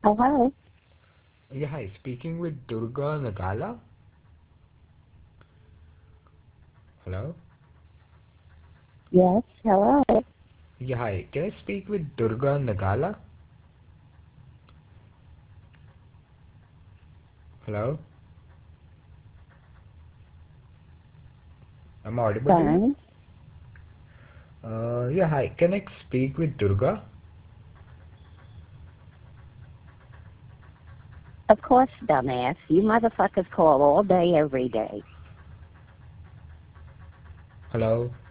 Oh, hi. Yeah, hi. Speaking with Durga Nagala. Hello. Yes, hello. Yeah, hi. Can I speak with Durga Nagala? Hello. Am I audible to you? Fine. Yeah, hi. Can I speak with Durga? Of course, dumbass. You motherfuckers call all day, every day. Hello.